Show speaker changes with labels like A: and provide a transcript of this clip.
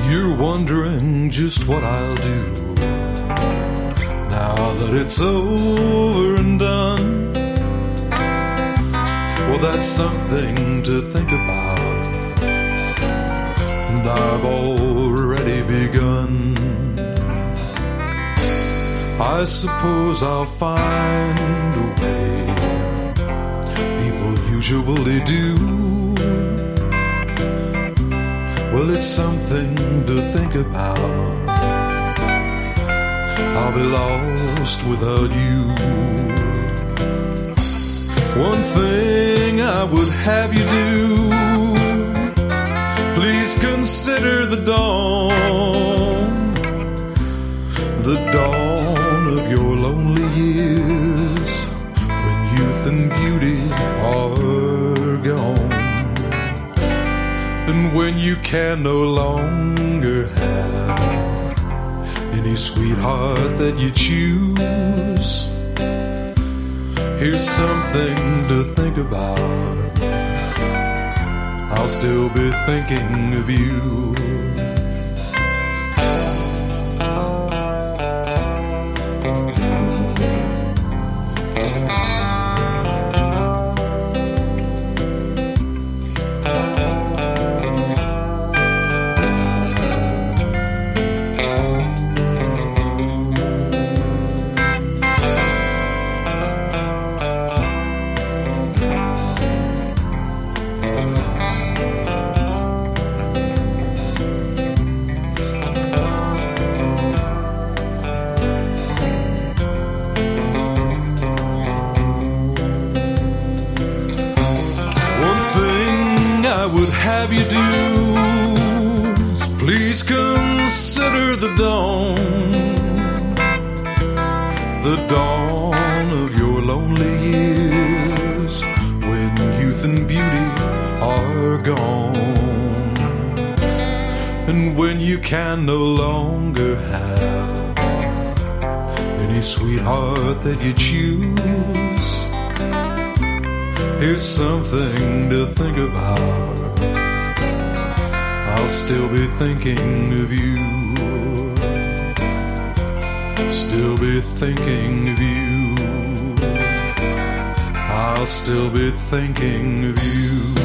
A: You're wondering just what I'll do now that it's over and done. Well, that's something to think about, and I've already begun. I suppose I'll find a way, people usually do. Well, it's something to think about. I'll be lost without you. One thing I would have you do, please consider the dawn of your lonely years, when youth and beauty are gone, and when you can no longer have any sweetheart that you choose. Here's something to think about. I'll still be thinking of you. I would have you do is please consider the dawn of your lonely years, when youth and beauty are gone, and when you can no longer have any sweetheart that you choose. Here's something to think about. I'll still be thinking of you. Still be thinking of you. I'll still be thinking of you.